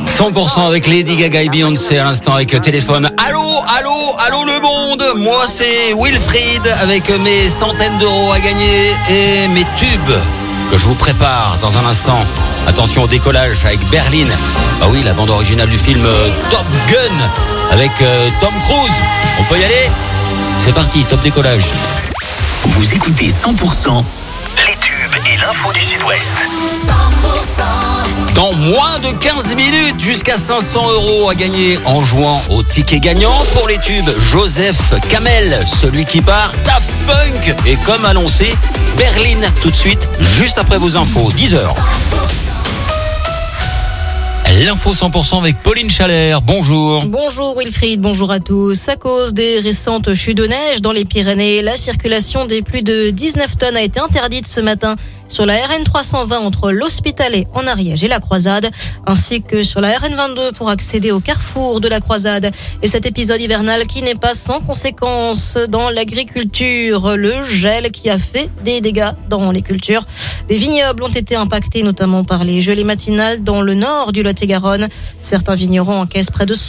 100% avec Lady Gaga et Beyoncé à l'instant avec téléphone. Allô, allô, allô le monde. Moi c'est Wilfried avec mes centaines d'euros à gagner et mes tubes que je vous prépare dans un instant. Attention au décollage avec Berlin. Ah oui, la bande originale du film Top Gun avec Tom Cruise. On peut y aller ? C'est parti, top décollage. Vous écoutez 100% les tubes et l'info du Sud-Ouest. 100%. Dans moins de 15 minutes, jusqu'à 500 euros à gagner en jouant au ticket gagnant pour les tubes. Joseph Kamel, celui qui part, Daft Punk. Et comme annoncé, Berlin tout de suite, juste après vos infos, 10h. L'info 100% avec Pauline Chalère. Bonjour. Bonjour Wilfried, bonjour à tous. À cause des récentes chutes de neige dans les Pyrénées, la circulation des plus de 19 tonnes a été interdite ce matin sur la RN 320 entre l'Hospitalet en Ariège et la Croisade, ainsi que sur la RN 22 pour accéder au carrefour de la Croisade. Et cet épisode hivernal qui n'est pas sans conséquences dans l'agriculture, le gel qui a fait des dégâts dans les cultures. Des vignobles ont été impactés notamment par les gelées matinales dans le nord du Lot-et-Garonne. Certains vignerons encaissent près de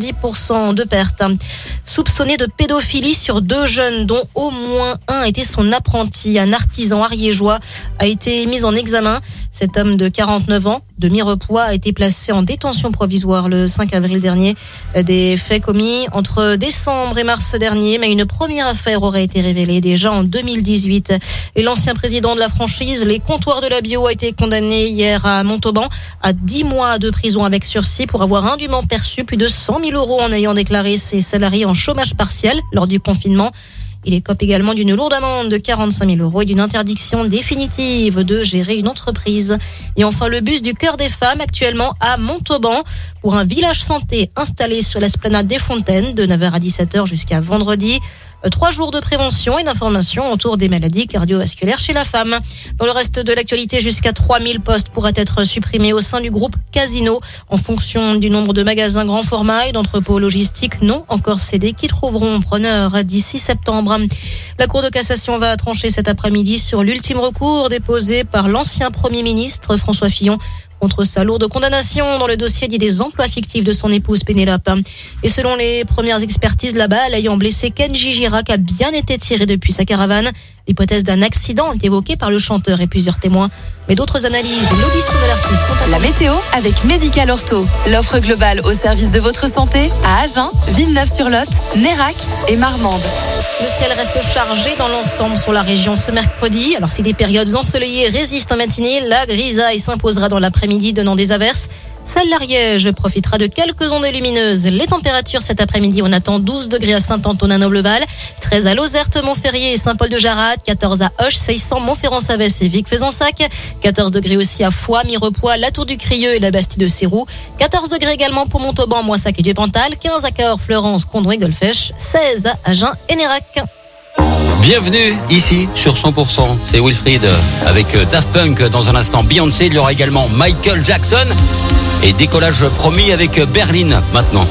70% de pertes. Soupçonné de pédophilie sur 2 jeunes dont au moins un était son apprenti, un artisan ariégeois a été mis en examen. Cet homme de 49 ans, de Mirepoix, a été placé en détention provisoire le 5 avril dernier. Des faits commis entre décembre et mars dernier, mais une première affaire aurait été révélée déjà en 2018. Et l'ancien président de la franchise Les Comptoirs de la Bio a été condamné hier à Montauban à 10 mois de prison avec sursis pour avoir indûment perçu plus de 100 000 euros en ayant déclaré ses salariés en chômage partiel lors du confinement. Il écope également d'une lourde amende de 45 000 euros et d'une interdiction définitive de gérer une entreprise. Et enfin, le bus du Cœur des Femmes, actuellement à Montauban, pour un village santé installé sur l'esplanade des Fontaines, de 9h à 17h jusqu'à vendredi. 3 jours de prévention et d'information autour des maladies cardiovasculaires chez la femme. Dans le reste de l'actualité, jusqu'à 3000 postes pourraient être supprimés au sein du groupe Casino en fonction du nombre de magasins grand format et d'entrepôts logistiques non encore cédés qui trouveront preneur d'ici septembre. La Cour de cassation va trancher cet après-midi sur l'ultime recours déposé par l'ancien Premier ministre François Fillon contre sa lourde condamnation dans le dossier dit des emplois fictifs de son épouse Pénélope. Et selon les premières expertises, la balle ayant blessé Kenji Girac a bien été tirée depuis sa caravane. L'hypothèse d'un accident est évoquée par le chanteur et plusieurs témoins. Mais d'autres analyses et l'audition de l'artiste sont La météo avec Medical Ortho. L'offre globale au service de votre santé à Agen, Villeneuve-sur-Lot, Nérac et Marmande. Le ciel reste chargé dans l'ensemble sur la région ce mercredi. Alors si des périodes ensoleillées résistent en matinée, la grisaille s'imposera dans l'après-midi donnant des averses. Seul l'Ariège profitera de quelques ondes lumineuses. Les températures cet après-midi, on attend 12 degrés à Saint-Antonin-Nobleval, 13 à Lozerte, Montferrier et Saint-Paul-de-Jarade, 14 à Auch, Seissan, Montferrand-Savès et Vic-Fezensac, 14 degrés aussi à Foix, Mirepoix, la Tour du Crieux et la Bastille de Sérou, 14 degrés également pour Montauban, Moissac et Dupantal, 15 à Cahors, Fleurance, Condon et Golfech, 16 à Agen et Nérac. Bienvenue ici sur 100%. C'est Wilfried avec Daft Punk dans un instant. Beyoncé, il y aura également Michael Jackson. Et décollage promis avec Berlin maintenant.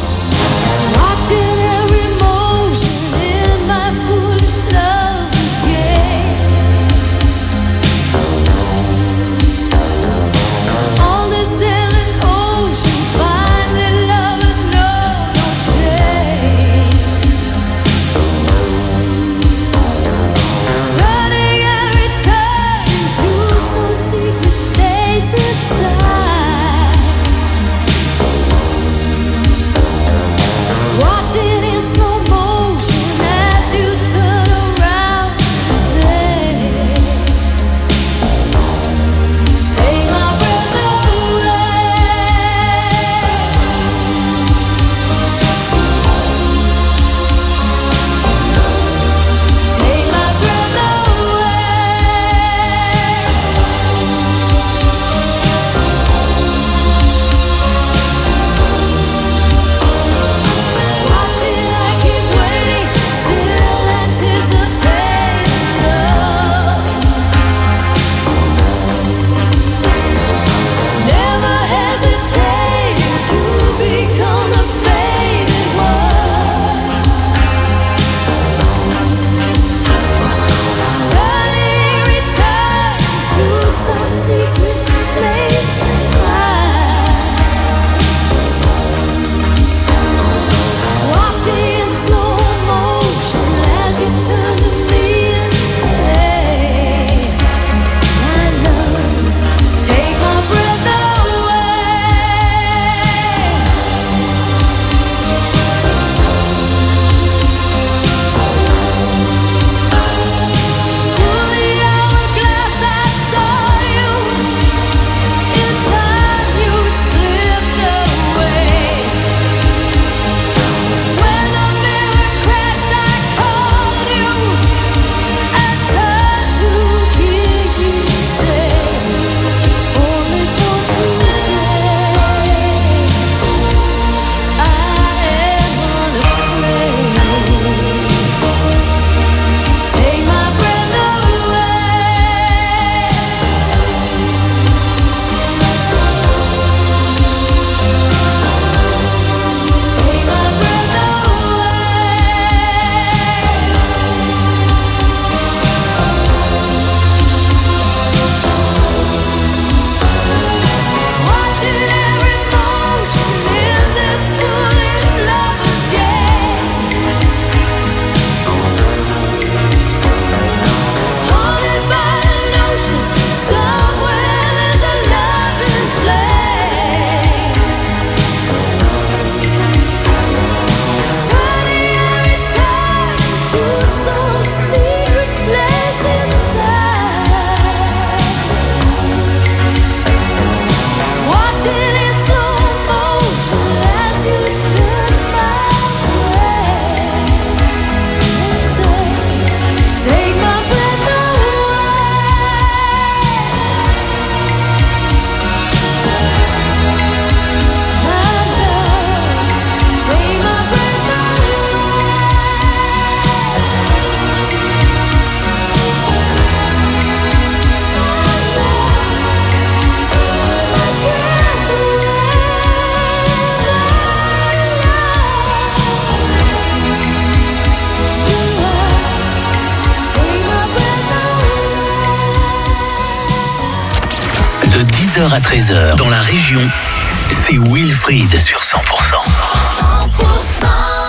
11h à 13h, dans la région, c'est Wilfried sur 100%. 100%.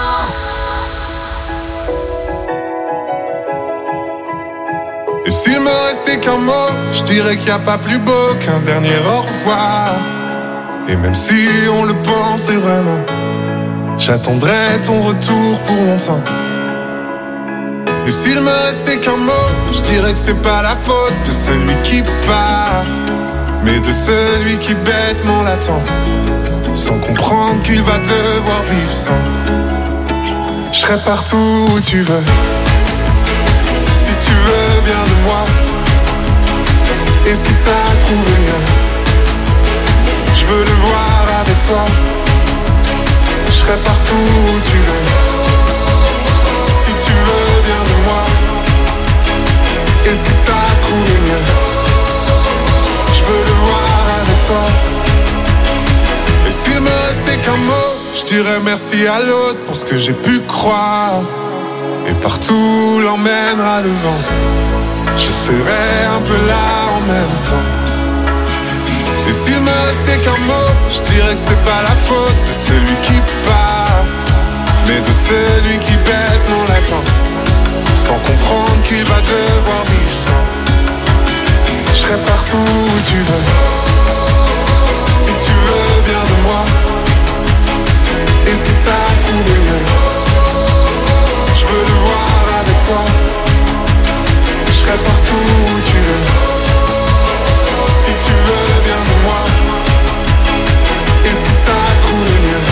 Et s'il me restait qu'un mot, je dirais qu'il n'y a pas plus beau qu'un dernier au revoir. Et même si on le pensait vraiment, j'attendrai ton retour pour longtemps. Et s'il me restait qu'un mot, je dirais que c'est pas la faute de celui qui part, mais de celui qui bêtement l'attend, sans comprendre qu'il va devoir vivre sans. Je serai partout où tu veux, si tu veux bien de moi. Et si t'as trouvé mieux, je veux le voir avec toi. Je serai partout où tu veux, si tu veux bien de moi. Et si t'as trouvé mieux, je veux le voir avec toi. Et s'il me restait qu'un mot, je dirais merci à l'autre pour ce que j'ai pu croire. Et partout l'emmènera le vent, je serai un peu là en même temps. Et s'il me restait qu'un mot, je dirais que c'est pas la faute de celui qui part, mais de celui qui bêtement l'attend, sans comprendre qu'il va devoir vivre sans. Je serai partout où tu veux, si tu veux bien de moi. Et si t'as trouvé mieux, je veux le voir avec toi. Je serai partout où tu veux, si tu veux bien de moi. Et si t'as trouvé mieux,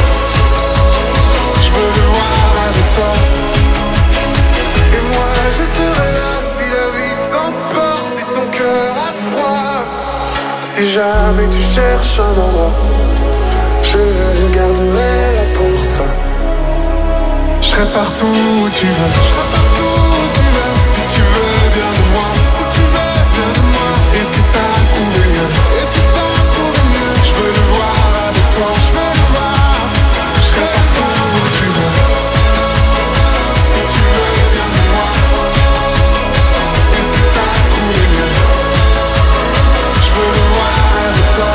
je veux le voir avec toi. Et moi je serai là si la vie t'emporte, si ton cœur a froid. Si jamais tu cherches un endroit, je le garderai là pour toi. Je serai partout où tu veux, je serai partout où tu veux. Si tu veux bien de moi, si tu veux bien de moi. Et si t'as trouvé mieux, et si t'as trouvé mieux, je veux le voir avec toi, je veux le voir. Je serai partout où tu veux, si tu veux bien de moi. Et si t'as trouvé mieux, je veux le voir avec toi.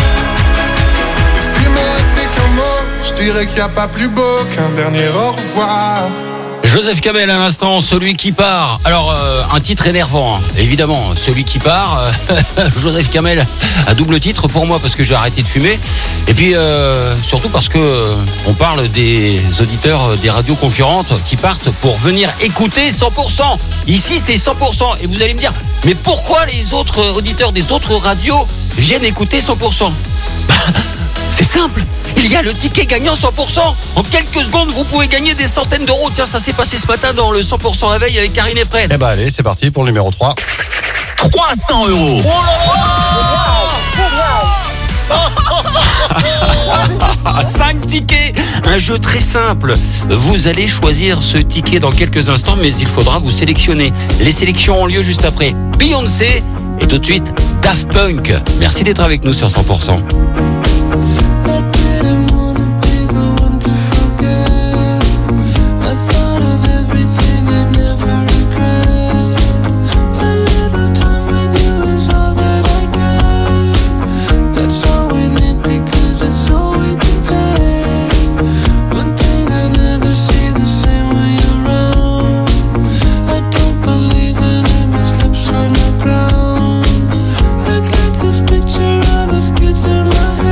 Et s'il me restait qu'un mot, je dirais qu'il n'y a pas plus beau qu'un dernier au revoir. Joseph Kamel à l'instant, celui qui part. Alors, un titre énervant, hein. Évidemment, celui qui part. Joseph Kamel, à double titre pour moi parce que j'ai arrêté de fumer. Et puis, surtout parce que on parle des auditeurs des radios concurrentes qui partent pour venir écouter 100%. Ici, c'est 100%. Et vous allez me dire, mais pourquoi les autres auditeurs des autres radios viennent écouter 100%? C'est simple, il y a le ticket gagnant 100%. En quelques secondes, vous pouvez gagner des centaines d'euros. Tiens, ça s'est passé ce matin dans le 100% réveil avec Karine et Fred. Eh ben allez, c'est parti pour le numéro 3. 300 euros. Oh là là 5 tickets, un jeu très simple. Vous allez choisir ce ticket dans quelques instants, mais il faudra vous sélectionner. Les sélections ont lieu juste après Beyoncé et tout de suite Daft Punk. Merci d'être avec nous sur 100%. Picture of us kids in my head.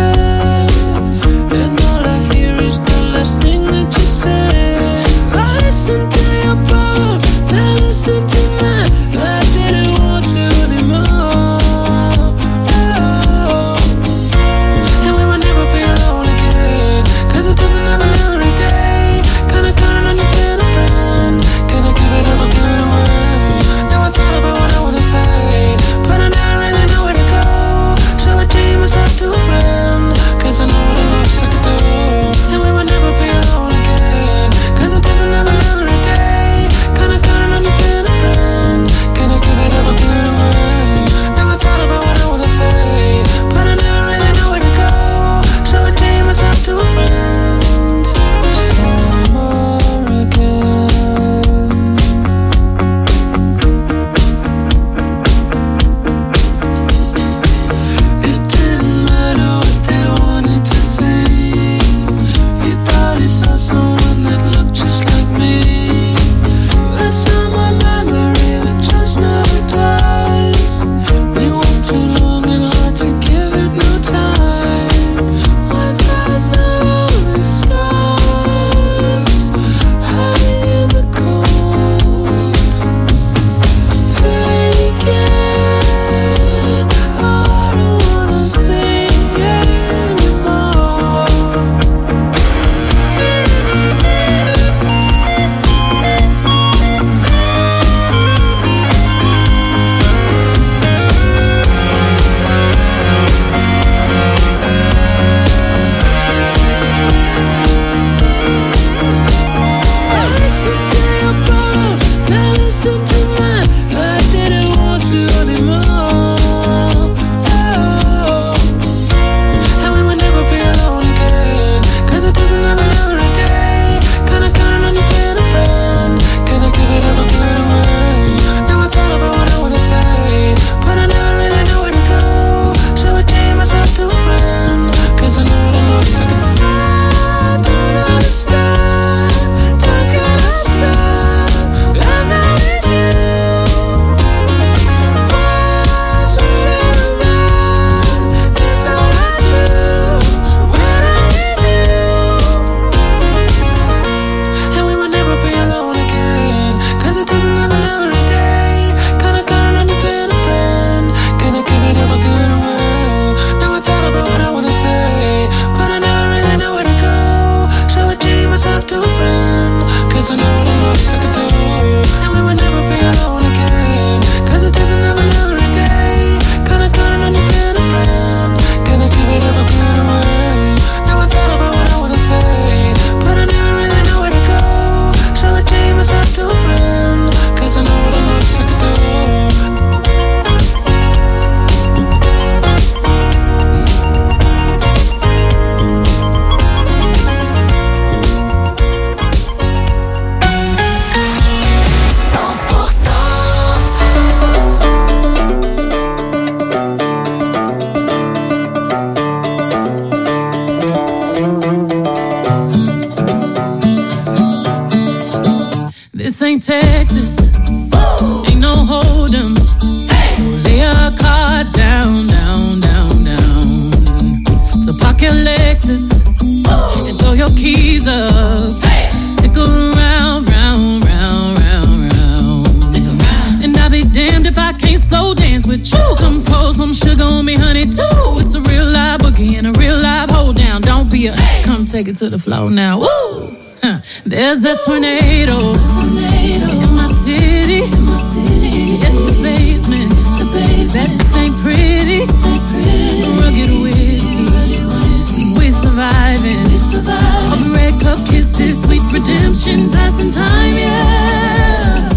ain't Texas. Ain't no hold 'em. So lay your cards down, down, down, down. So park your Lexus and throw your keys up. Stick around, round, round, round, round. Stick around. And I'll be damned if I can't slow dance with you. Come pour some sugar on me, honey, too. It's a real live boogie and a real live hold down. Don't be a come take it to the floor now. Woo! There's a tornado in my city, in the basement. That ain't pretty, rugged whiskey. We're surviving. Of red cup kisses, sweet redemption, passing time, yeah.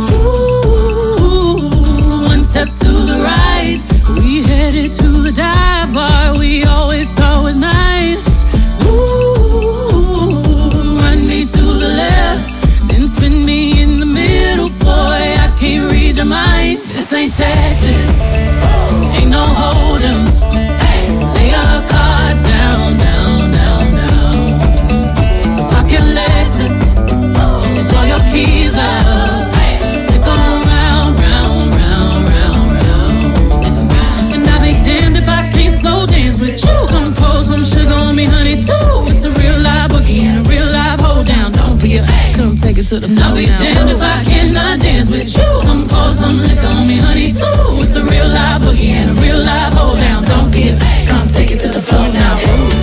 Ooh, one step to the right, we headed to the dive bar we always thought was nice. Ooh, run me to the left, then spin me in the middle, boy, I can't read your mind. This ain't Texas, ain't no hold 'em. Lay your cards down, down, down, down. So park your Lexus and throw your keys up. Stick around, round, round, round, round. And I'll be damned if I can't slow dance with you. Come pour some sugar on me, honey, too. It's a real live boogie and a real live hold down. Don't be a come take it to the floor. I'll be damned if I cannot dance with you. Come pour some liquor on me, honey, too. It's a real live boogie and a real live hold down. Don't be a come take it to the floor now.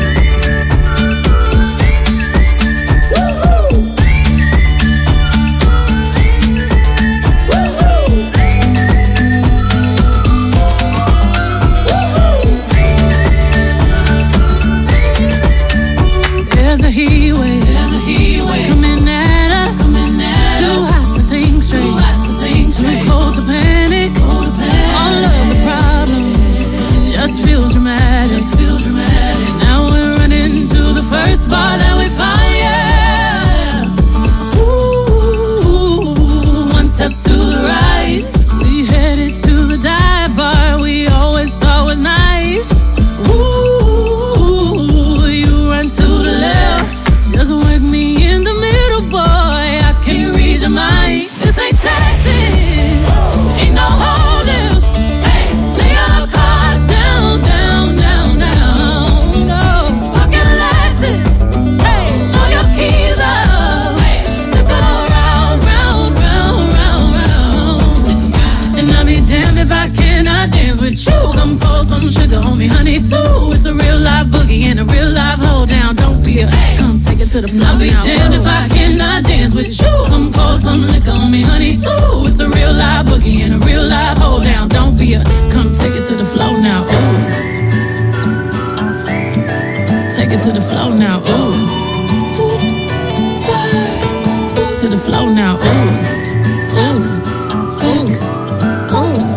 There's a heat wave coming at us. Too hot to think straight, too cold to panic. All of the problems just feel dramatic. Now we're running to the first bar that we find, yeah. Ooh, one step to the right, we headed to the dive bar we always thought was nice. Ooh, you run to the left, just work me in the middle, boy, I can't read your mind. This ain't Texas, ain't no holding. Lay your cards down, down, down, down. No, pocket Lexus, throw your keys up. Stick around, round, round, round, round. And I'll be damned if I cannot dance with you. Come pour some sugar on me, honey, too. It's a real live boogie and a real live hold down. Don't be a come take it to the floor. I'll be damned if I cannot dance with you. Come pour some liquor on me, honey, too. It's a real live boogie and a real live hold down. Don't be a come take it to the floor now. Ooh, take it to the floor now. Ooh, oops, spurs to the floor now. Ooh, top, hook, oops,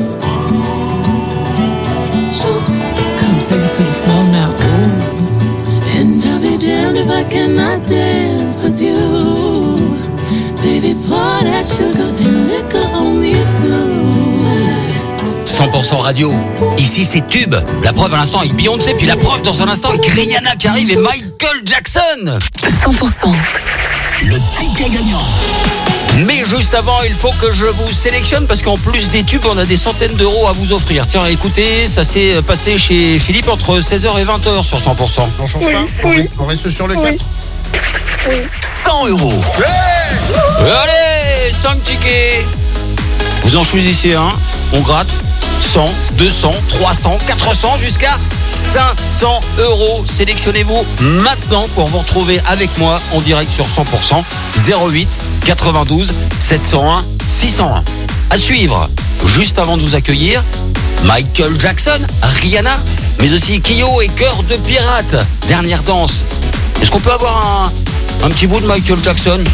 shoot, come take it to the floor now. Ooh, and I'll be damned if I cannot dance with you. Baby, pour that sugar and liquor on me too. 100% radio. Ici, c'est Tube. La preuve à l'instant avec Beyoncé, puis la preuve dans un instant avec Rihanna qui arrive et Michael Jackson. 100%. Le ticket gagnant. Mais juste avant, il faut que je vous sélectionne parce qu'en plus des tubes, on a des centaines d'euros à vous offrir. Tiens, écoutez, ça s'est passé chez Philippe entre 16h et 20h sur 100%. On change pas? On reste sur les 4? 100 euros. Allez, 5 tickets. Vous en choisissez un, on gratte 100, 200, 300, 400 jusqu'à 500 euros. Sélectionnez-vous maintenant pour vous retrouver avec moi en direct sur 100%. 08 92 701 601. À suivre, juste avant de vous accueillir, Michael Jackson, Rihanna, mais aussi Kyo et Cœur de Pirate. Dernière danse. Est-ce qu'on peut avoir un petit bout de Michael Jackson?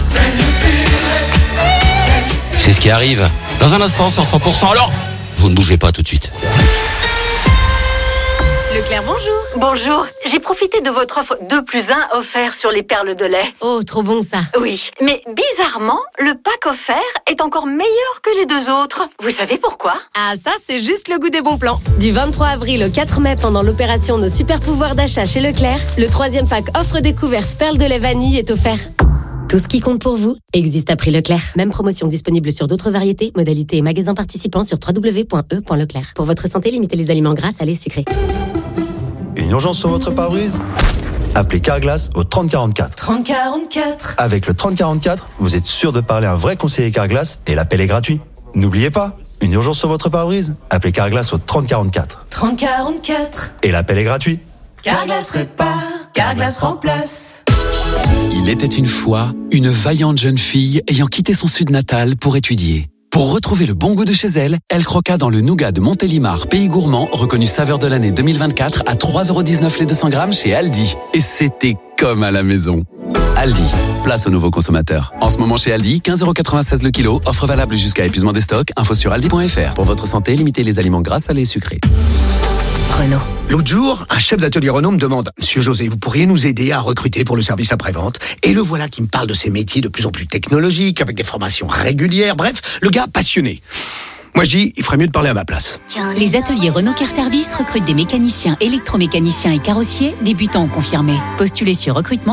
C'est ce qui arrive dans un instant sur 100%. Alors, vous ne bougez pas tout de suite. Leclerc, bonjour. Bonjour, j'ai profité de votre offre 2+1 offert sur les perles de lait. Oh, trop bon ça. Oui, mais bizarrement, le pack offert est encore meilleur que les deux autres. Vous savez pourquoi? Ah, ça, c'est juste le goût des bons plans. Du 23 avril au 4 mai, pendant l'opération Nos super pouvoirs d'achat chez Leclerc, le 3e pack offre découverte perles de lait vanille est offert. Tout ce qui compte pour vous existe à prix Leclerc. Même promotion disponible sur d'autres variétés, modalités et magasins participants sur www.e.leclerc. Pour votre santé, limitez les aliments gras, salés, sucrés. Une urgence sur votre pare-brise ? Appelez Carglass au 3044. 3044. Avec le 3044, vous êtes sûr de parler à un vrai conseiller Carglass et l'appel est gratuit. N'oubliez pas, une urgence sur votre pare-brise ? Appelez Carglass au 3044. 3044. Et l'appel est gratuit. Carglass répare, Carglass remplace. Il était une fois une vaillante jeune fille ayant quitté son sud natal pour étudier. Pour retrouver le bon goût de chez elle, elle croqua dans le nougat de Montélimar, pays gourmand, reconnu saveur de l'année 2024 à 3,19€ les 200 grammes chez Aldi. Et c'était comme à la maison. Aldi, place aux nouveaux consommateurs. En ce moment chez Aldi, 15,96€ le kilo, offre valable jusqu'à épuisement des stocks, info sur aldi.fr. Pour votre santé, limitez les aliments gras, salés et sucrés. Renault. L'autre jour, un chef d'atelier Renault me demande « Monsieur José, vous pourriez nous aider à recruter pour le service après-vente ?» Et le voilà qui me parle de ces métiers de plus en plus technologiques, avec des formations régulières, bref, le gars passionné. Moi je dis, il ferait mieux de parler à ma place. Les ateliers Renault Car Service recrutent des mécaniciens, électromécaniciens et carrossiers, débutants ou confirmés. Postulez sur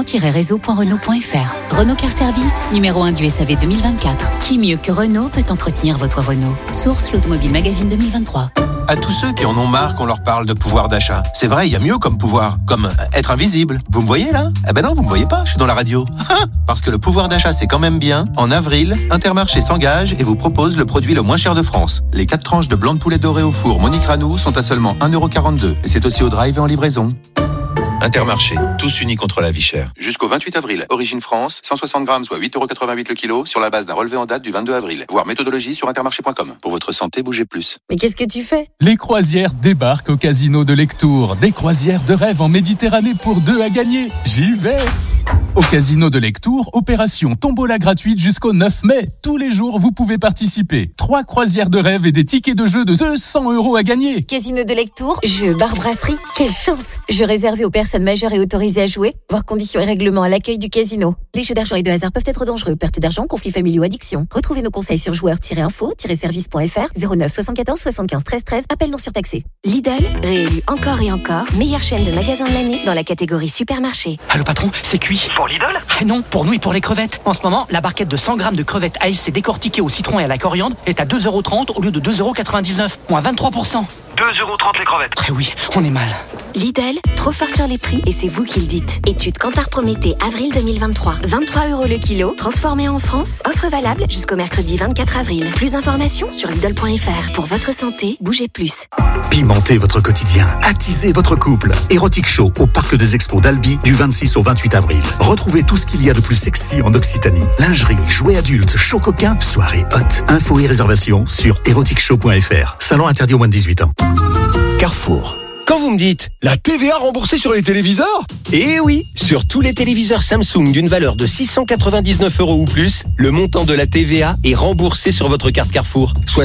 recrutement-réseau.renault.fr. Renault Car Service, numéro 1 du SAV 2024. Qui mieux que Renault peut entretenir votre Renault? Source l'Automobile Magazine 2023. À tous ceux qui en ont marre qu'on leur parle de pouvoir d'achat. C'est vrai, il y a mieux comme pouvoir, comme être invisible. Vous me voyez là ? Eh ben non, vous me voyez pas, je suis dans la radio. Parce que le pouvoir d'achat c'est quand même bien. En avril, Intermarché s'engage et vous propose le produit le moins cher de France. Les 4 tranches de blanc de poulet doré au four Monique Ranou sont à seulement 1,42€ et c'est aussi au drive et en livraison. Intermarché, tous unis contre la vie chère. Jusqu'au 28 avril, Origine France, 160 grammes, soit 8,88€ le kilo, sur la base d'un relevé en date du 22 avril. Voir méthodologie sur intermarché.com. Pour votre santé, bougez plus. Mais qu'est-ce que tu fais ? Les croisières débarquent au casino de Lectoure. Des croisières de rêve en Méditerranée pour 2 à gagner. J'y vais ! Au casino de Lectoure, opération tombola gratuite jusqu'au 9 mai. Tous les jours, vous pouvez participer. 3 croisières de rêve et des tickets de jeu de 200€ à gagner. Casino de Lectoure, jeu bar brasserie. Quelle chance ! Jeu réservé aux personnes majeures et autorisées à jouer. Voir conditions et règlements à l'accueil du casino. Les jeux d'argent et de hasard peuvent être dangereux. Perte d'argent, conflits familiaux, addiction. Retrouvez nos conseils sur joueurs-info-service.fr 09 74 75 13 13. Appel non surtaxé. Lidl, réélu encore et encore, meilleure chaîne de magasins de l'année dans la catégorie supermarché. Allô patron, c'est cuit. Pour Lidl ? Non, pour nous et pour les crevettes. En ce moment, la barquette de 100 grammes de crevettes ASC décortiquées au citron et à la coriandre est à 2,30€ au lieu de 2,99€, moins 23%. 2,30€ les crevettes. Eh oui, on est mal. Lidl, trop fort sur les prix et c'est vous qui le dites. Étude Kantar Prométhée, avril 2023. 23€ le kilo, transformé en France. Offre valable jusqu'au mercredi 24 avril. Plus d'informations sur Lidl.fr. Pour votre santé, bougez plus. Pimentez votre quotidien, attisez votre couple. Erotic Show au Parc des Expos d'Albi du 26 au 28 avril. Retrouvez tout ce qu'il y a de plus sexy en Occitanie. Lingerie, jouets adultes, show coquin, soirée hot. Infos et réservations sur eroticshow.fr. Salon interdit aux moins de 18 ans. Carrefour. Quand vous me dites la TVA remboursée sur les téléviseurs ? Eh oui, sur tous les téléviseurs Samsung d'une valeur de 699€ ou plus, le montant de la TVA est remboursé sur votre carte Carrefour, soit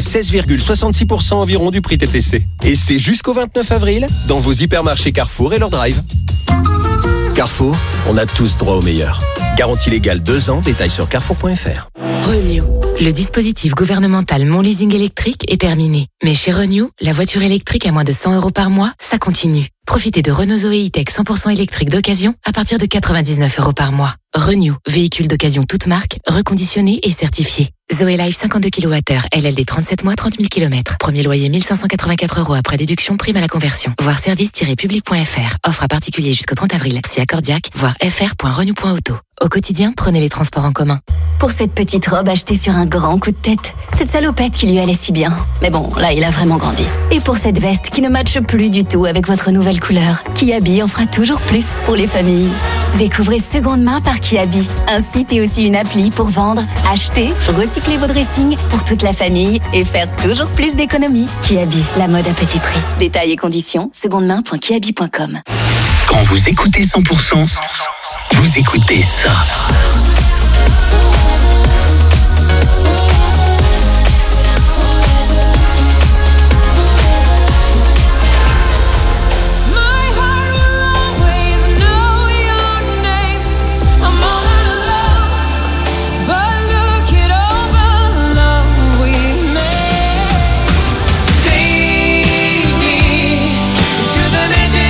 16,66% environ du prix TTC. Et c'est jusqu'au 29 avril dans vos hypermarchés Carrefour et leur drive. Carrefour, on a tous droit au meilleur. Garantie légale 2 ans, détails sur carrefour.fr. Renew. Le dispositif gouvernemental Mon Leasing électrique est terminé. Mais chez Renew, la voiture électrique à moins de 100€ par mois, ça continue. Profitez de Renault Zoé E-Tech 100% électrique d'occasion à partir de 99€ par mois. Renew, véhicule d'occasion toute marque, reconditionné et certifié. Zoé Life 52 kWh, LLD 37 mois, 30 000 km. Premier loyer 1584€ après déduction, prime à la conversion. Voir service-public.fr. Offre à particulier jusqu'au 30 avril. Si accordiaque, voir fr.renew.auto. Au quotidien, prenez les transports en commun. Pour cette petite robe achetée sur un grand coup de tête, cette salopette qui lui allait si bien. Mais bon, là, il a vraiment grandi. Et pour cette veste qui ne matche plus du tout avec votre nouvelle couleur, Kiabi en fera toujours plus pour les familles. Découvrez Seconde Main par Kiabi, un site et aussi une appli pour vendre, acheter, recycler vos dressings pour toute la famille et faire toujours plus d'économies. Kiabi, la mode à petit prix. Détails et conditions, secondemain.kiabi.com. Quand vous écoutez 100%, vous écoutez ça.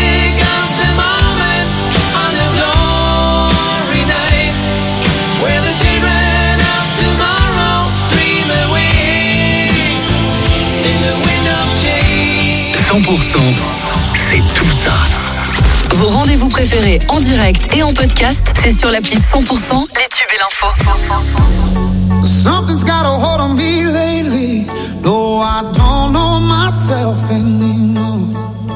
Where the 100%, c'est tout ça. Vos rendez-vous préférés en direct et en podcast, c'est sur l'appli 100%, les tubes et l'info. Something's got a hold on me lately. No, I don't know myself anymore.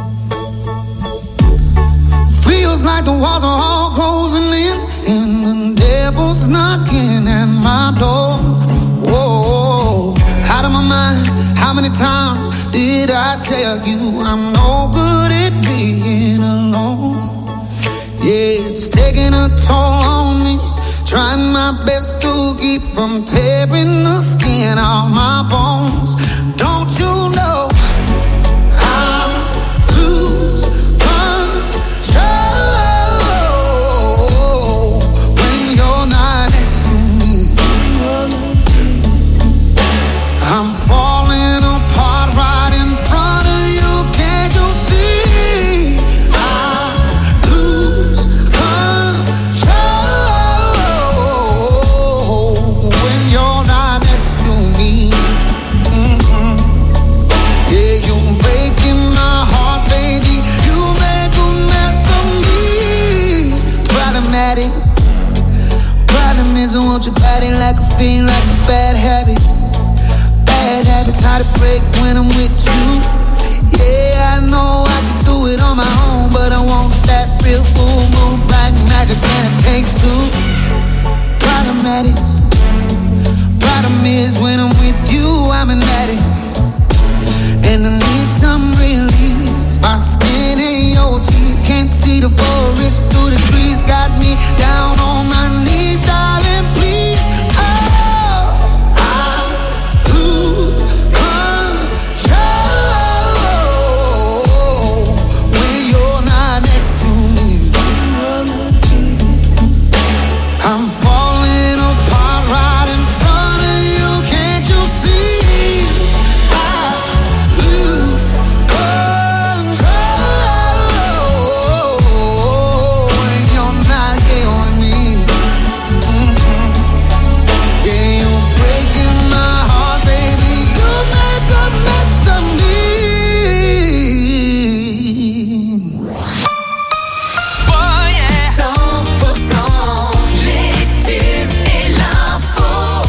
Feels like the walls are all closing in, and the devil's knocking at my door. Whoa, out of my mind. How many times did I tell you I'm no good at being alone? Yeah, it's taking a toll on me. Trying my best to keep from tearing the skin off my bones. Don't you know I lose control when you're not next to me? I'm falling apart right in front of you. Can't you see? I lose control when you're not next to me. Yeah, you're breaking my heart, baby. You make a mess of me. Problematic. Problem is I want your body like a fiend, like a bad habit. Bad habits hard to break when I'm with you. Yeah, I know I can do it on my own, but I want that real full moon, black magic, and it takes two. Problematic. Problem is when I'm with you, I'm an addict, and I need some relief. My skin ain't your teeth, can't see the forest through the trees. Got me down on my knees, darling, please. Oh, I lose control when you're not next to me. I'm falling apart right in front of you. Can't you see? I lose control when you're not here with me. Yeah, you're breaking my heart, baby. You make a mess of me. Oh yeah. 100%, les tubes et l'info.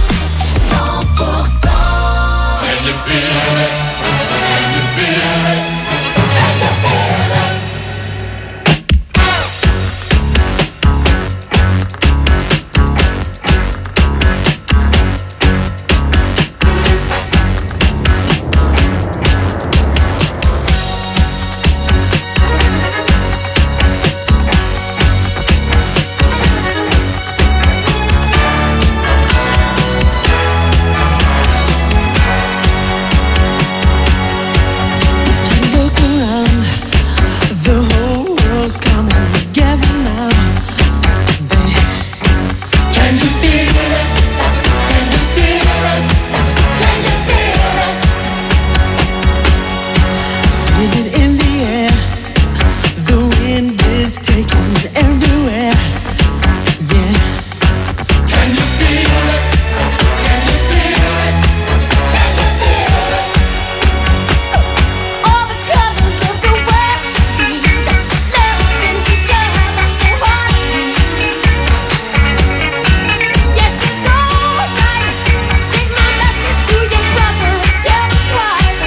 100%. Can you feel it? Can you feel it? Can you feel it? Look around, the whole world's coming together now. Babe, can you feel it? Can you feel it? Can you feel it? Feel it in the air. The wind is taking it everywhere. Yeah. Can you feel it? Can you feel it? Can you feel it? All the colors of the world should be loving each other like a heartbeat. Yes, it's alright. Take my message to your brother and tell him twice.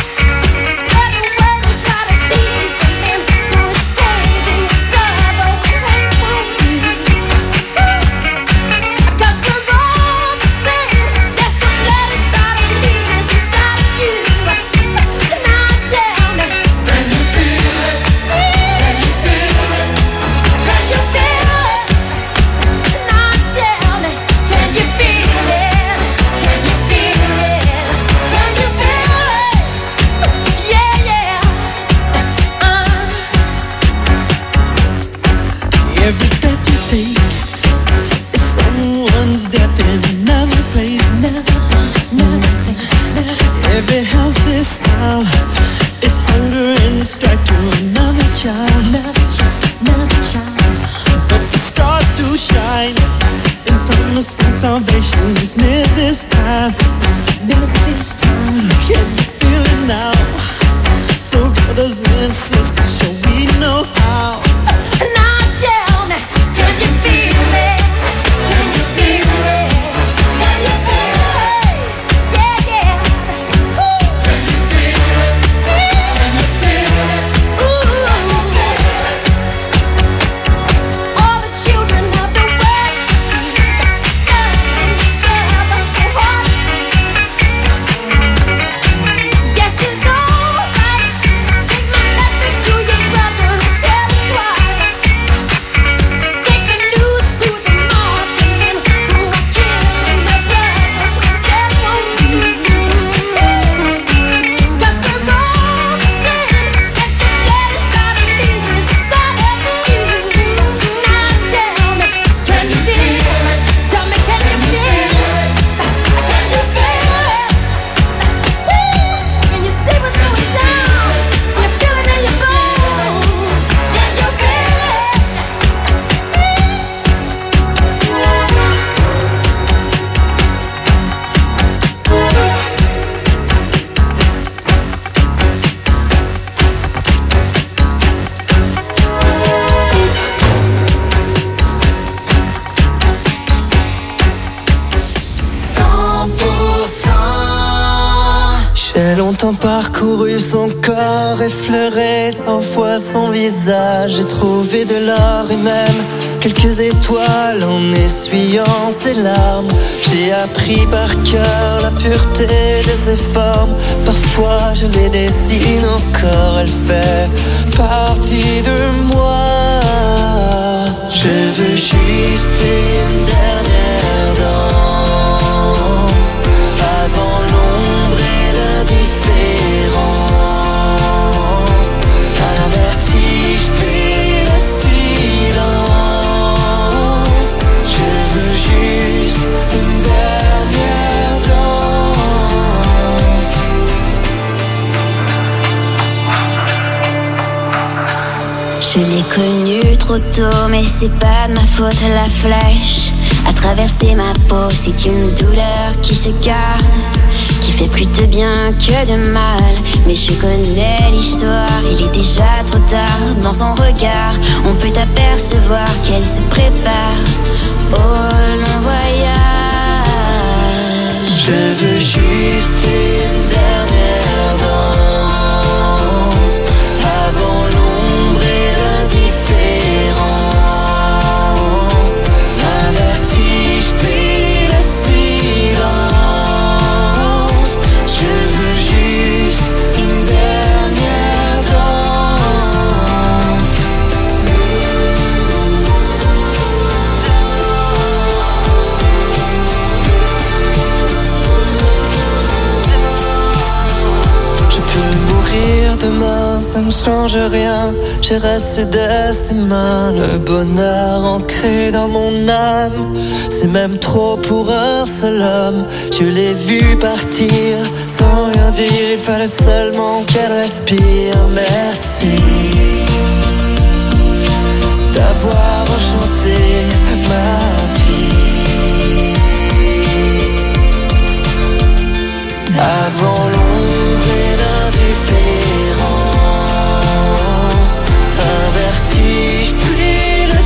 Spread the word and try to teach the man who is crazy, brother. J'ai longtemps parcouru son corps, effleuré 100 fois son visage. J'ai trouvé de l'or et même quelques étoiles en essuyant ses larmes. J'ai appris par cœur la pureté de ses formes. Parfois je les dessine encore, elle fait partie de moi. Je veux juste une dernière danse avant l'ombre et l'indifférence. Un vertige puis le silence. Je veux juste une dernière danse. Je l'ai connue trop tôt, mais c'est pas de ma faute, la flèche a traversé ma peau. C'est une douleur qui se garde, qui fait plus de bien que de mal. Mais je connais l'histoire, il est déjà trop tard. Dans son regard, on peut apercevoir qu'elle se prépare au long voyage. Je veux juste une dernière danse avant l'ombre et l'indifférence. Un vertige puis le silence. Je veux juste une dernière danse. Je peux mourir demain, ça ne change rien. J'ai resté de ses mains, le bonheur ancré dans mon âme. C'est même trop pour un seul homme. Je l'ai vu partir sans rien dire, il fallait seulement qu'elle respire. Merci d'avoir enchanté ma vie. Avant l'ombre et l'indifférence, un vertige puis le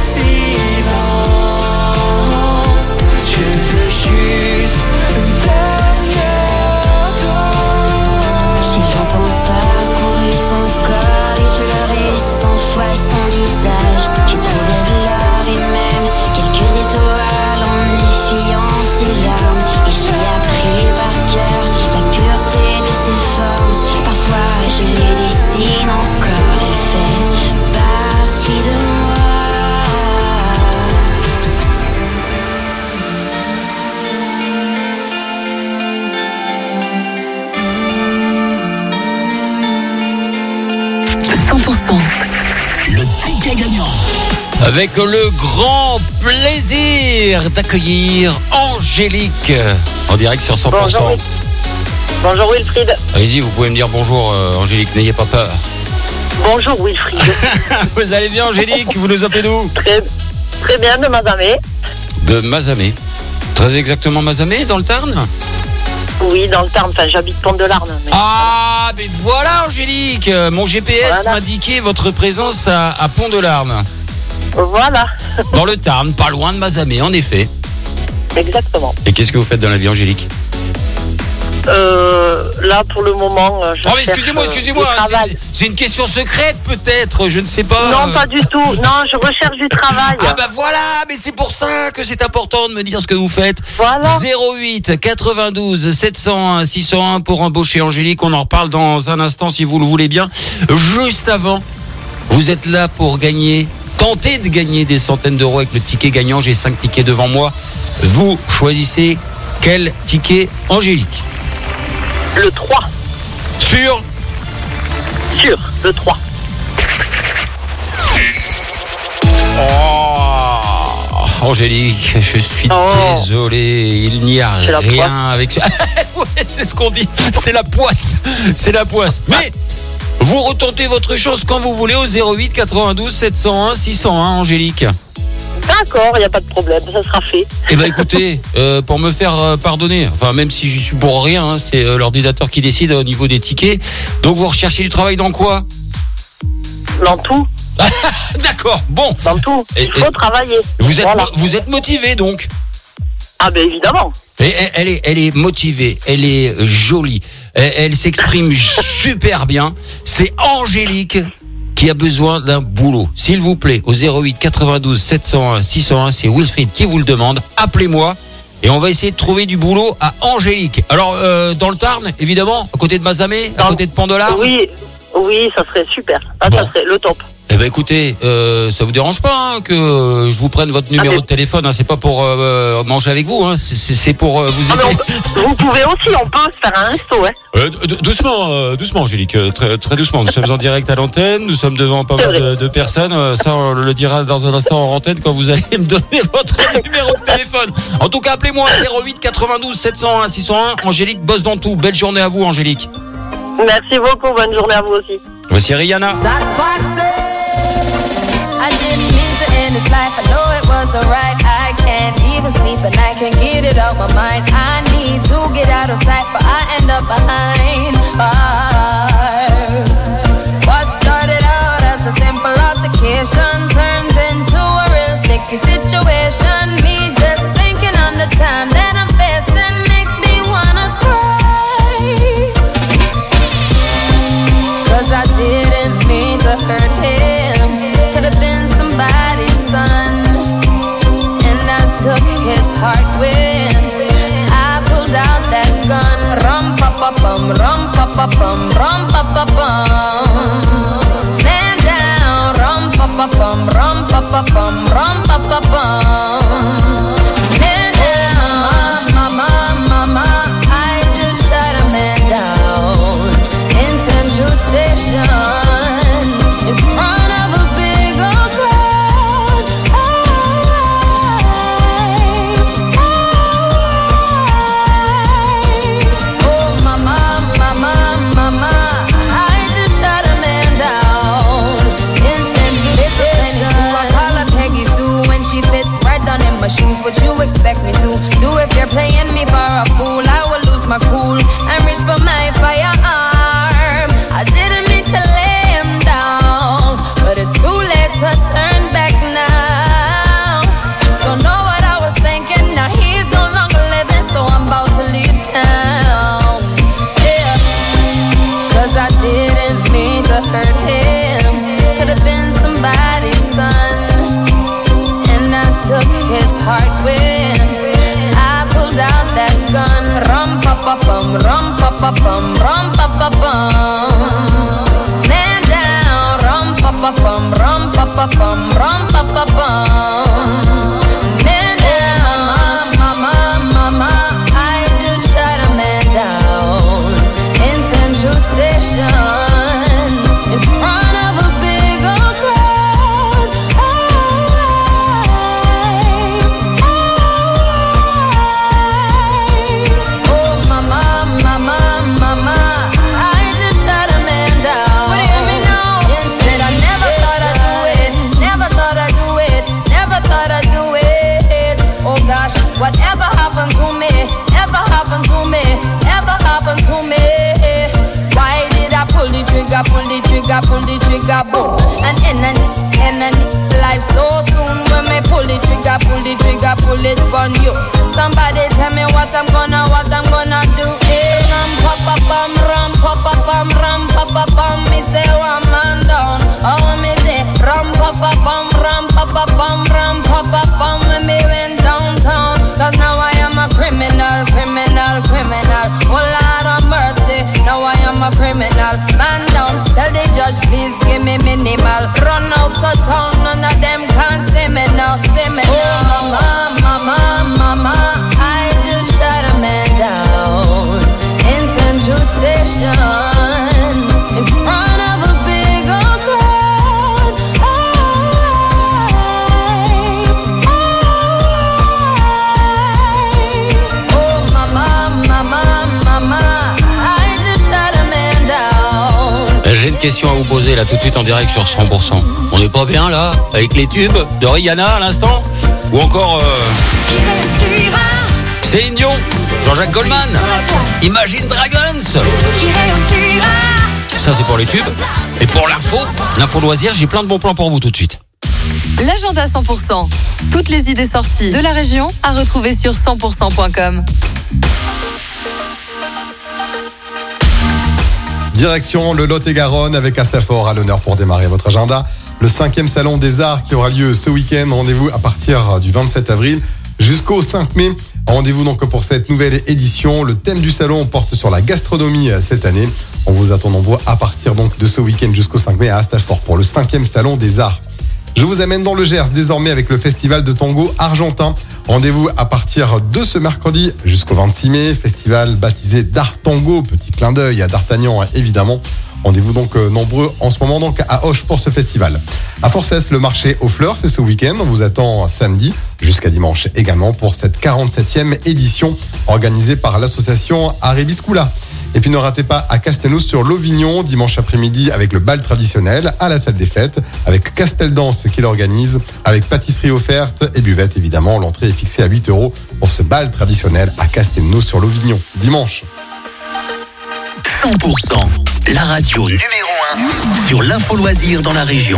silence. Je veux juste une dernière danse. J'ai longtemps parcouru son corps, effleuré 100 fois son visage. J'ai trouvé de l'or et même quelques étoiles en essuyant ses larmes. Et j'ai appris par cœur la pureté de ses formes. Parfois je les dessine encore, elle fait partie de moi. Le ticket gagnant. Avec le grand plaisir d'accueillir Angélique en direct sur 100%. Bonjour Wilfried. Allez-y, vous pouvez me dire bonjour Angélique, n'ayez pas peur. Bonjour Wilfried. Vous allez bien Angélique? Vous nous appelez d'où? Très bien, de Mazamet. De Mazamet. Très exactement Mazamet, dans le Tarn? Oui, dans le Tarn, enfin j'habite Pont-de-l'Arne. Mais... Ah, mais voilà Angélique, mon GPS m'indiquait votre présence à Pont-de-l'Arne. Voilà. Dans le Tarn, pas loin de Mazamet, en effet. Exactement. Et qu'est-ce que vous faites dans la vie Angélique? Là pour le moment je mais excusez-moi, c'est une question secrète peut-être, je ne sais pas. Non, pas du tout, non, je recherche du travail. Ah bah voilà, mais c'est pour ça que c'est important de me dire ce que vous faites. Voilà. 08 92 701 601 pour embaucher Angélique, on en reparle dans un instant si vous le voulez bien. Juste avant, vous êtes là pour tenter de gagner des centaines d'euros avec le ticket gagnant. J'ai 5 tickets devant moi. Vous choisissez quel ticket Angélique? Le 3. Sur le 3. Oh, Angélique, je suis désolé, il n'y a rien avec ça. Ouais, c'est ce qu'on dit, c'est la poisse. Mais vous retentez votre chance quand vous voulez au 08 92 701 601 Angélique. D'accord, il n'y a pas de problème, ça sera fait. Eh ben écoutez, pour me faire pardonner, enfin même si j'y suis pour rien, hein, c'est l'ordinateur qui décide au niveau des tickets. Donc vous recherchez du travail dans quoi? Dans tout. D'accord, bon. Dans tout, il faut travailler. Vous êtes motivé donc? Ah ben évidemment. Et elle est motivée, elle est jolie, Elle s'exprime super bien. C'est Angélique qui a besoin d'un boulot. S'il vous plaît, au 08 92 701 601, c'est Wilfried qui vous le demande. Appelez-moi et on va essayer de trouver du boulot à Angélique. Alors, dans le Tarn, évidemment, à côté de Mazamet, à côté de Pont-de-l'Arc. Oui, ça serait super. Ça serait le top. Eh ben écoutez, ça vous dérange pas que je vous prenne votre numéro de téléphone, hein, c'est pas pour manger avec vous, hein, c'est pour vous aider. Vous pouvez aussi, on peut se faire un resto, ouais. Doucement Angélique, très, très doucement. Nous sommes en direct à l'antenne, nous sommes devant pas mal de personnes, ça on le dira dans un instant en antenne quand vous allez me donner votre numéro de téléphone. En tout cas, appelez-moi 08 92 701 601. Angélique bosse dans tout. Belle journée à vous Angélique. Merci beaucoup, bonne journée à vous aussi. Voici Rihanna. I didn't mean to end this life, I know it wasn't right. I can't even sleep and I can't get it out my mind. I need to get out of sight, but I end up behind bars. What started out as a simple altercation turns into a real sticky situation. Me just thinking on the time that I'm facing makes me wanna cry. Cause I didn't mean to hurt him. Could have been somebody's son, and I took his heart when I pulled out that gun. Rum pa pa bum, rum pa pa bum, rum pa pa bum. Man down, rum pa pa bum, rum pa pa bum, rum pa pa bum. Man down, mama, I just shot a man down in Central Station in front of a big old crowd. Oh, mama, I just shot a man down in Central Station. I call her Peggy Sue when she fits right down in my shoes. What you expect me to do if you're playing me for a fool? I will lose my cool and reach for my firearm. I didn't mean to lay him down, but it's too late to turn back now. Don't know what I was thinking, now he's no longer living, so I'm about to leave town. Yeah, cause I didn't mean to hurt him. Could have been somebody's son, and I took his heart when I pulled out that gun. Rum pa pa bum, rum pa pa bum, rum pa pa bum. Man down, rum pa pa bum, rum pa pa bum, rum pa pa bum. Man down, mama, I just shot a man down in Central Station in front of a big old crowd. Oh, mama, I just shot a man down. What do you hear me now? Said I never thought I'd do it, never thought I'd do it, never thought I'd do it. Oh gosh, whatever happened to me, ever happened to me, ever happened to me. Why did I pull the trigger, boom? And end life so soon. When me pull the trigger, pull it on you. Somebody tell me what I'm gonna do. Ram pa pa bum, ram pa pa bum, ram pa pa bum. Me say one man down. Oh me say ram pa pa bum, ram pa pa bum, ram pa pa bum. When me went downtown, cause now I am a criminal. Oh Lord of mercy, now I am a criminal. Man down, tell the judge please give me minimal. Run out of town, none of them can see me now, Oh mama, I just shot a man down in Central Station in front of a big old crowd. Oh mama, I just shot a man down. J'ai une question à vous poser là tout de suite en direct sur 100%. On n'est pas bien là avec les tubes de Rihanna à l'instant? Ou encore Céline Dion, Jean-Jacques Goldman, Imagine Dragons. Ça c'est pour les tubes. Et pour l'info loisir, j'ai plein de bons plans pour vous tout de suite. L'agenda 100%. Toutes les idées sorties de la région à retrouver sur 100%.com. Direction le Lot-et-Garonne avec Astafort à l'honneur pour démarrer votre agenda. Le 5e salon des arts qui aura lieu ce week-end. Rendez-vous à partir du 27 avril jusqu'au 5 mai. Rendez-vous donc pour cette nouvelle édition. Le thème du salon porte sur la gastronomie cette année. On vous attend nombreux à partir donc de ce week-end jusqu'au 5 mai à Astafort pour le 5e salon des arts. Je vous amène dans le Gers désormais avec le festival de tango argentin. Rendez-vous à partir de ce mercredi jusqu'au 26 mai. Festival baptisé d'Art Tango. Petit clin d'œil à D'Artagnan évidemment. Rendez-vous donc nombreux en ce moment donc à Auch pour ce festival. À Forcès, le marché aux fleurs, c'est ce week-end. On vous attend samedi jusqu'à dimanche également pour cette 47e édition organisée par l'association Arébiscoula. Et puis ne ratez pas à Castelnau-sur-Lovignon, dimanche après-midi avec le bal traditionnel à la salle des fêtes, avec Castel Danse qui l'organise, avec pâtisserie offerte et buvette évidemment. L'entrée est fixée à 8 € pour ce bal traditionnel à Castelnau-sur-Lovignon, dimanche. 100%, la radio numéro 1 sur l'info loisir dans la région.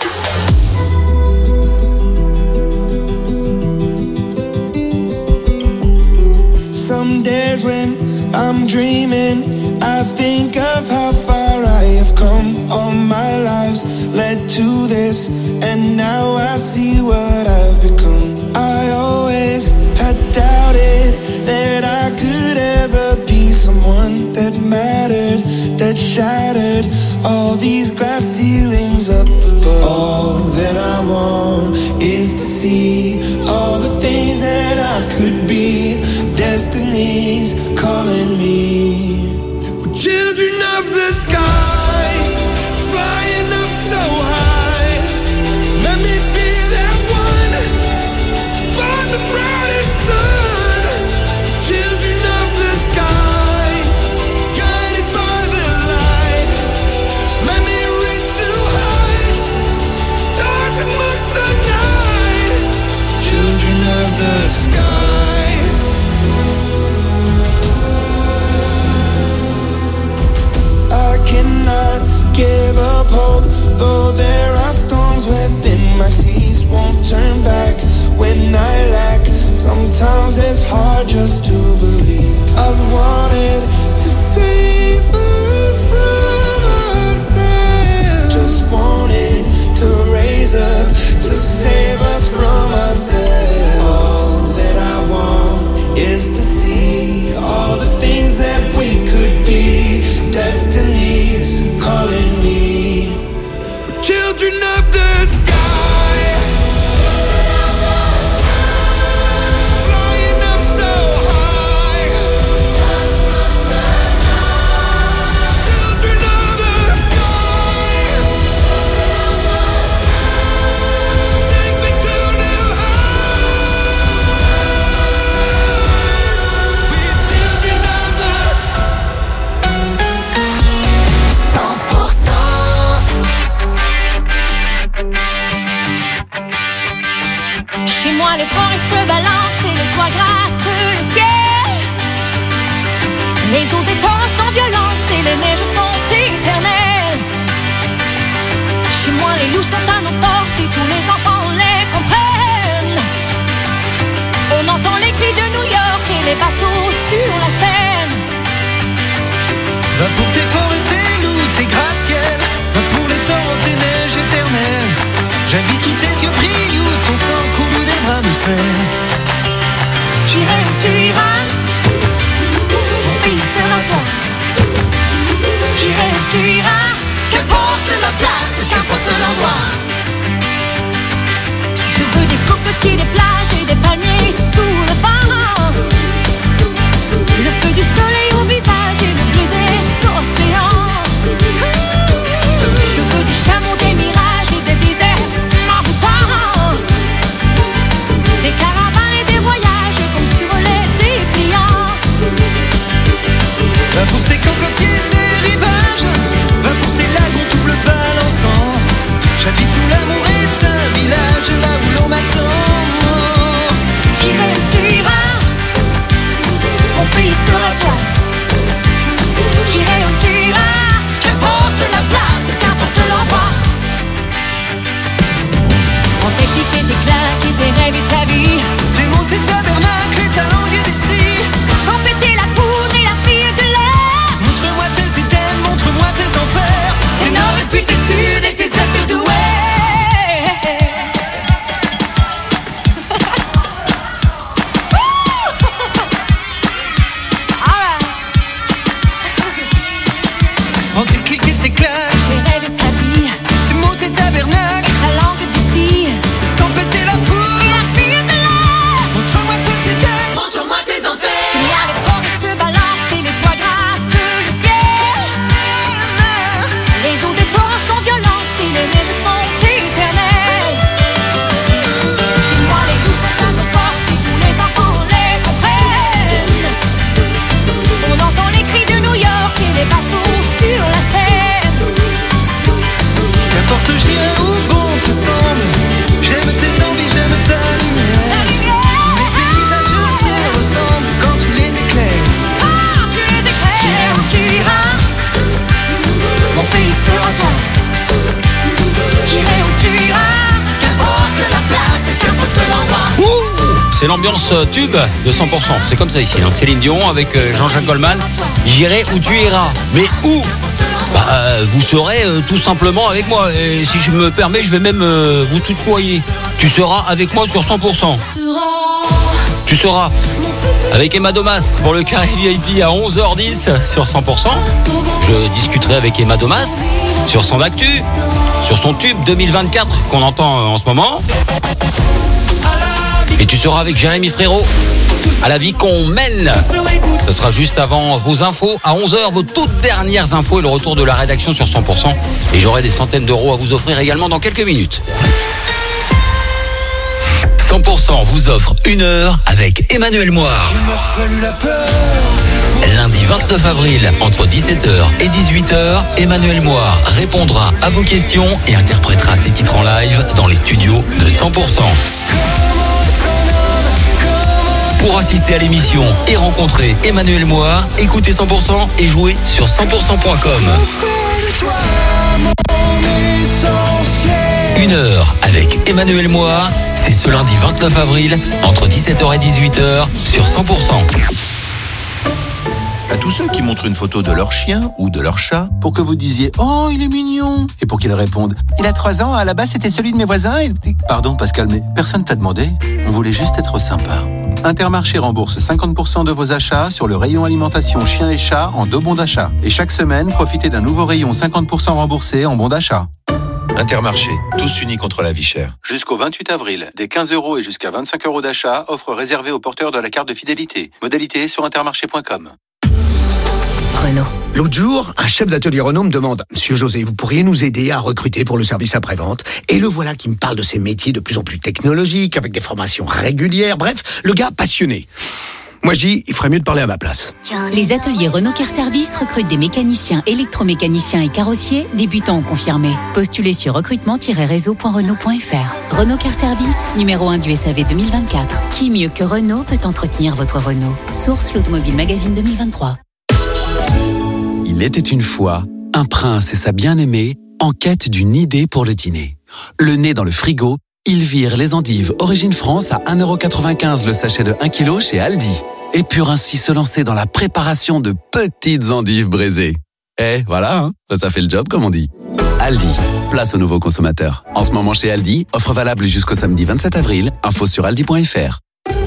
Some days when I'm dreaming, I think of how far I have come. All my lives led to this, and now I see what I've become. I always had doubted that I could ever be someone that mattered, that shattered all these glass ceilings up above. All that I want is to see all the things that I could be. Destiny's calling me. We're children of the sky, flying up so high. Let me be that one to find the brightest sun. Children of the sky, guided by the light. Let me reach new heights, stars amongst the night. Children of the sky. Give up hope, though there are storms within my seas. Won't turn back when I lack. Sometimes it's hard just to believe. I've wanted to save us from ourselves. Just wanted to raise up to save us from ourselves. All that I want is to see all the things that we could be. Destiny's calling me. We're children of the sky. Flying up so high. Children of the sky. Take me to new heights. We're children of the 100%. Chez moi, les forêts se balancent et les toits grattent le ciel. Les eaux des torrents sans violence et les neiges sont éternelles. Chez moi, les loups sont à nos portes et tous les enfants les comprennent. On entend les cris de New York et les bateaux sur la Seine. Va pour tes forêts, tes loups, tes gratte-ciel. Va pour les torrents, tes neiges éternelles. J'habite où tes yeux brillent, où ton sang coule, où des bras me serrent. J'irai où tu iras, mon pays sera toi. J'irai où tu iras, qu'importe ma place, qu'importe l'endroit. c'est l'ambiance tube de 100%. C'est comme ça ici, hein. Céline Dion avec Jean-Jacques Goldman. J'irai où tu iras. Mais où ? Vous serez tout simplement avec moi. Et si je me permets, je vais même vous tutoyer. Tu seras avec moi sur 100%. Tu seras avec Emma Domas pour le carré VIP à 11h10 sur 100%. Je discuterai avec Emma Domas sur son actu, sur son tube 2024 qu'on entend en ce moment. Et tu seras avec Jérémy Frérot à la vie qu'on mène. Ce sera juste avant vos infos à 11h, vos toutes dernières infos et le retour de la rédaction sur 100%. Et j'aurai des centaines d'euros à vous offrir également dans quelques minutes. 100% vous offre 1 heure avec Emmanuel Moire. Lundi 29 avril, entre 17h et 18h, Emmanuel Moire répondra à vos questions et interprétera ses titres en live dans les studios de 100%. Pour assister à l'émission et rencontrer Emmanuel Moire, écoutez 100% et jouez sur 100%.com. 1 heure avec Emmanuel Moire, c'est ce lundi 29 avril, entre 17h et 18h, sur 100%. À tous ceux qui montrent une photo de leur chien ou de leur chat pour que vous disiez « Oh, il est mignon !» et pour qu'ils répondent « Il a 3 ans, à la base c'était celui de mes voisins et... » Pardon Pascal, mais personne t'a demandé. On voulait juste être sympa. Intermarché rembourse 50% de vos achats sur le rayon alimentation chien et chat en 2 bons d'achat. Et chaque semaine, profitez d'un nouveau rayon 50% remboursé en bons d'achat. Intermarché, tous unis contre la vie chère. Jusqu'au 28 avril, des 15 € et jusqu'à 25 € d'achat, offre réservée aux porteurs de la carte de fidélité. Modalité sur intermarché.com. Renault. L'autre jour, un chef d'atelier Renault me demande « Monsieur José, vous pourriez nous aider à recruter pour le service après-vente ?» Et le voilà qui me parle de ces métiers de plus en plus technologiques, avec des formations régulières, bref, le gars passionné. Moi je dis, il ferait mieux de parler à ma place. Les ateliers Renault Car Service recrutent des mécaniciens, électromécaniciens et carrossiers, débutants ou confirmés. Postulez sur recrutement-réseau.renault.fr. Renault Car Service, numéro 1 du SAV 2024. Qui mieux que Renault peut entretenir votre Renault? Source l'Automobile Magazine 2023. Il était une fois un prince et sa bien-aimée en quête d'une idée pour le dîner. Le nez dans le frigo, ils virent les endives Origine France à 1,95€ le sachet de 1 kg chez Aldi. Et purent ainsi se lancer dans la préparation de petites endives braisées. Eh, voilà, hein, ça fait le job comme on dit. Aldi, place aux nouveaux consommateurs. En ce moment chez Aldi, offre valable jusqu'au samedi 27 avril. Info sur aldi.fr.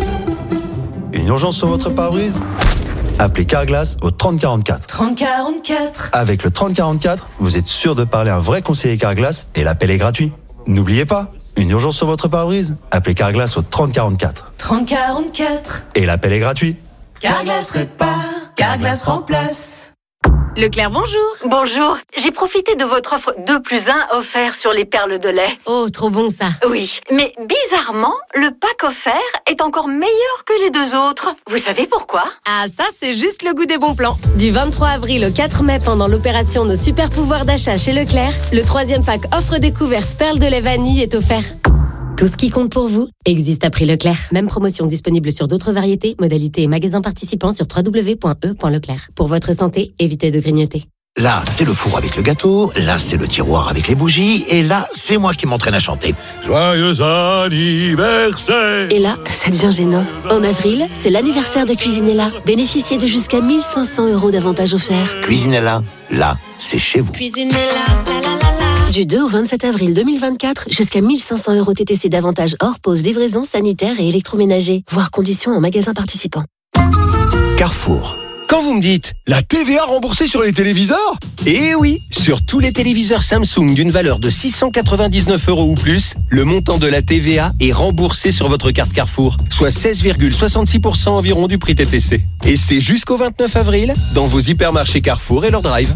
Une urgence sur votre pare-brise ? Appelez Carglass au 3044. 3044. Avec le 3044, vous êtes sûr de parler à un vrai conseiller Carglass et l'appel est gratuit. N'oubliez pas, une urgence sur votre pare-brise ? Appelez Carglass au 3044. 3044. Et l'appel est gratuit. Carglass répare, Carglass remplace. Leclerc, bonjour. Bonjour, j'ai profité de votre offre 2+1 offert sur les perles de lait. Oh, trop bon ça. Oui, mais bizarrement, le pack offert est encore meilleur que les 2 autres. Vous savez pourquoi ? Ah, ça, c'est juste le goût des bons plans. Du 23 avril au 4 mai, pendant l'opération Nos super pouvoirs d'achat chez Leclerc, le 3e pack offre découverte perles de lait vanille est offert. Tout ce qui compte pour vous existe à prix Leclerc. Même promotion disponible sur d'autres variétés, modalités et magasins participants sur www.e.leclerc. Pour votre santé, évitez de grignoter. Là, c'est le four avec le gâteau, là, c'est le tiroir avec les bougies, et là, c'est moi qui m'entraîne à chanter. Joyeux anniversaire! Et là, ça devient gênant. En avril, c'est l'anniversaire de Cuisinella. Bénéficiez de jusqu'à 1 500 € d'avantages offerts. Cuisinella, là, c'est chez vous. Cuisinella, la la la la. Du 2 au 27 avril 2024, jusqu'à 1 500 € TTC d'avantages hors pause, livraison, sanitaire et électroménager. Voir conditions en magasin participant. Carrefour. Quand vous me dites la TVA remboursée sur les téléviseurs ? Eh oui, sur tous les téléviseurs Samsung d'une valeur de 699 € ou plus, le montant de la TVA est remboursé sur votre carte Carrefour, soit 16,66% environ du prix TTC. Et c'est jusqu'au 29 avril dans vos hypermarchés Carrefour et leur drive.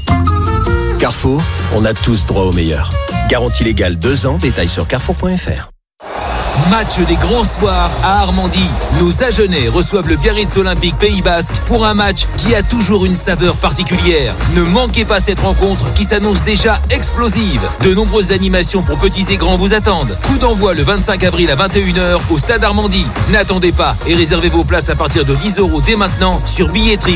Carrefour, on a tous droit au meilleur. Garantie légale 2 ans, détails sur carrefour.fr. Match des grands soirs à Armandie. Nos Agenais reçoivent le Biarritz Olympique Pays Basque pour un match qui a toujours une saveur particulière. Ne manquez pas cette rencontre qui s'annonce déjà explosive. De nombreuses animations pour petits et grands vous attendent. Coup d'envoi le 25 avril à 21h au Stade Armandie. N'attendez pas et réservez vos places à partir de 10 € dès maintenant sur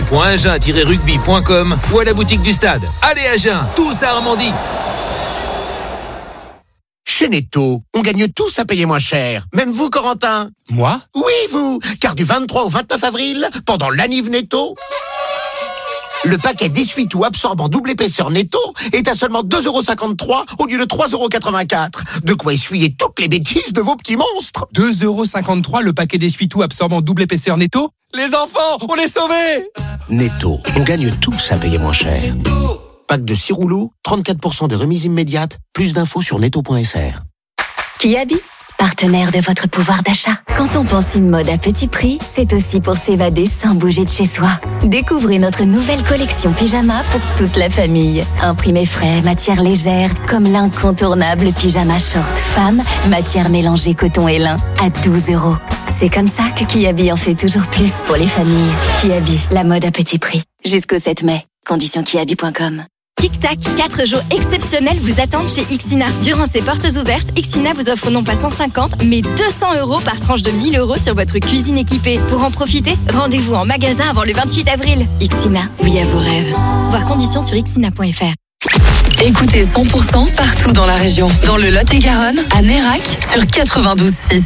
billetterie.agen-rugby.com ou à la boutique du stade. Allez Agen, tous à Armandie. Chez Netto, on gagne tous à payer moins cher. Même vous, Corentin. Moi? Oui, vous. Car du 23 au 29 avril, pendant l'Aniv Netto, le paquet d'essuie-tout absorbant double épaisseur Netto est à seulement 2,53€ au lieu de 3,84€. De quoi essuyer toutes les bêtises de vos petits monstres. 2,53€ le paquet d'essuie-tout absorbant double épaisseur Netto? Les enfants, on est sauvés! Netto, on gagne tous à payer moins cher. Pack de 6 rouleaux, 34% de remise immédiate. Plus d'infos sur netto.fr. Kiabi, partenaire de votre pouvoir d'achat. Quand on pense une mode à petit prix, c'est aussi pour s'évader sans bouger de chez soi. Découvrez notre nouvelle collection pyjama pour toute la famille. Imprimé frais, matière légère, comme l'incontournable pyjama short femme, matière mélangée coton et lin, à 12€. C'est comme ça que Kiabi en fait toujours plus pour les familles. Kiabi, la mode à petit prix. Jusqu'au 7 mai. Conditions kiabi.com. Tic-tac, 4 jours exceptionnels vous attendent chez Ixina. Durant ces portes ouvertes, Ixina vous offre non pas 150, mais 200€ par tranche de 1000€ sur votre cuisine équipée. Pour en profiter, rendez-vous en magasin avant le 28 avril. Ixina, oui à vos rêves. Voir conditions sur ixina.fr. Écoutez 100% partout dans la région. Dans le Lot-et-Garonne, à Nérac, sur 92.6.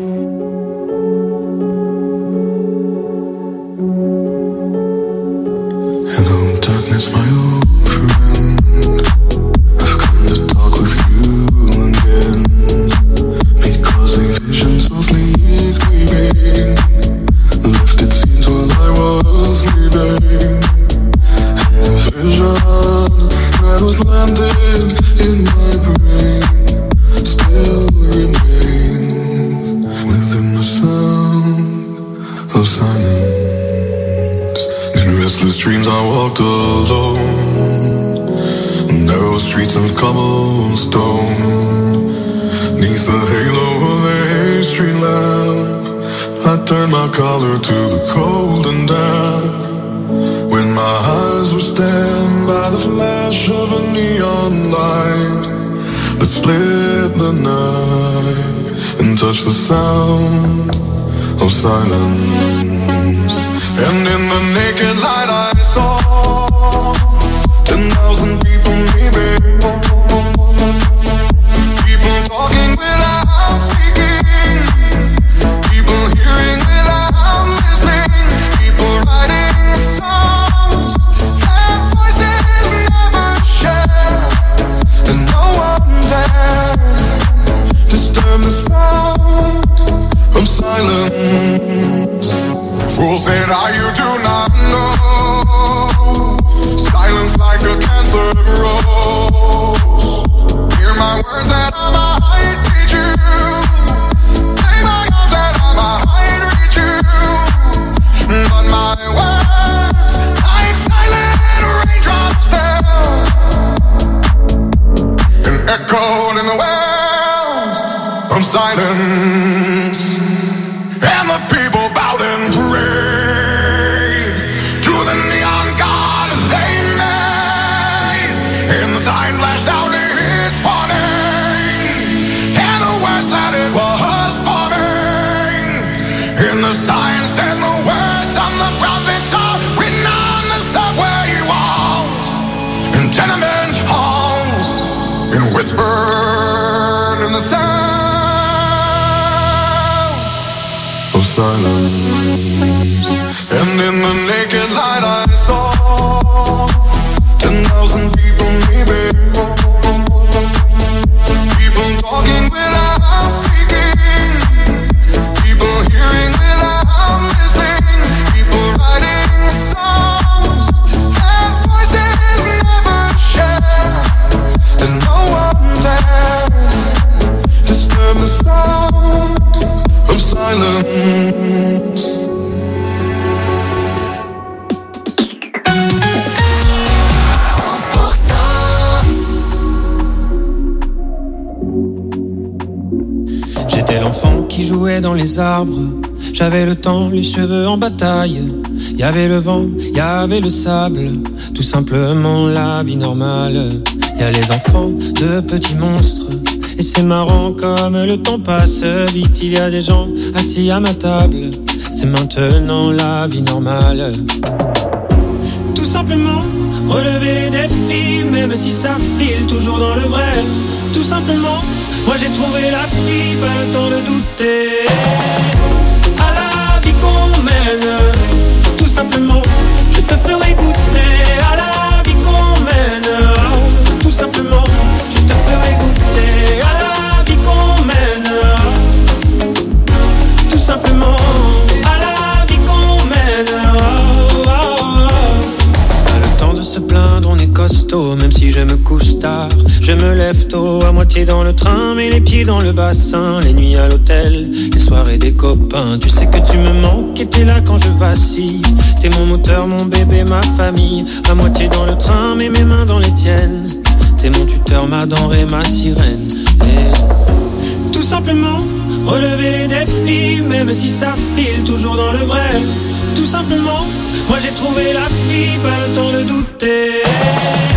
Hello, darkness, my old friend. I've come to talk with you again. Because a vision softly creeping left its scenes while I was sleeping. And the vision that was planted in my brain still remains within the sound of silence. Restless dreams I walked alone, narrow streets of cobblestone, neath the halo of a street lamp. I turned my collar to the cold and damp, when my eyes were stabbed by the flash of a neon light that split the night and touched the sound of silence. And in the naked light I saw 10,000 people maybe, people talking without speaking, people hearing without listening, people writing songs that voices never share, and no one dared disturb the sound of silence. Fool said you do not know. Silence like a cancer grows. Hear my words and I might teach you. Play my arms and I might reach you. But my words, like silent raindrops, fell and echoed in the wells of silence. And the people bowed and prayed to the neon god they made. And the sign flashed out its warning, and the word said it was forming. And the sign said the words on the prophets are written on the subway walls, in tenement halls, and whispered in the sound of silence. And in the naked light I saw 10,000 people maybe, people talking without speaking, people hearing without listening, people writing songs that voices never share, and no one dared disturb the sound of silence. J'étais l'enfant qui jouait dans les arbres. J'avais le temps, les cheveux en bataille. Y avait le vent, y avait le sable. Tout simplement la vie normale. Y a les enfants de petits monstres. Et c'est marrant comme le temps passe vite. Il y a des gens assis à ma table. C'est maintenant la vie normale. Tout simplement, relever les défis, même si ça file toujours dans le vrai. Tout simplement, moi j'ai trouvé la fille, pas le temps de douter. À la vie qu'on mène, tout simplement, je te ferai goûter. À la vie qu'on mène, tout simplement, je te ferai goûter. À la vie qu'on mène, tout simplement. À la vie qu'on mène, pas le temps de se plaindre, on est costaud, même si je me couche tard. Je me lève tôt, à moitié dans le train, mais les pieds dans le bassin. Les nuits à l'hôtel, les soirées des copains. Tu sais que tu me manques et t'es là quand je vacille. T'es mon moteur, mon bébé, ma famille. À moitié dans le train, mais mes mains dans les tiennes. T'es mon tuteur, ma denrée, ma sirène. Et tout simplement, relever les défis, même si ça file toujours dans le vrai. Tout simplement, moi j'ai trouvé la fille, pas le temps de douter.